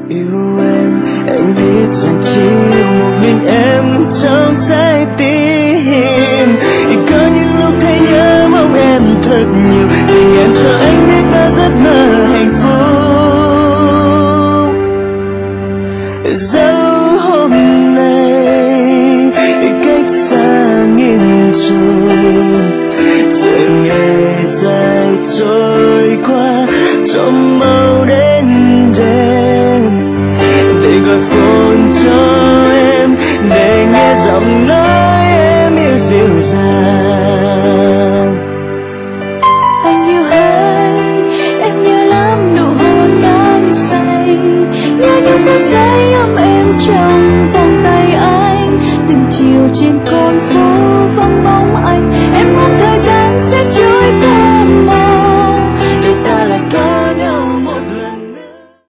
Yêu em biết rằng chỉ yêu một mình em trong trái tim. Có những lúc thấy nhớ mong em thật nhiều, tình em cho anh biết bao giấc mơ hạnh phúc. Dẫu hôm nay cách xa nghìn trùng, chờ ngày dài trôi qua trong màu đen đêm, để gọi phone cho em để nghe giọng nói em yêu dịu dàng. Anh yêu hay em nhớ lắm nụ hôn đắm say, nhớ những phút giây ấm em trong vòng tay anh, từng chiều trên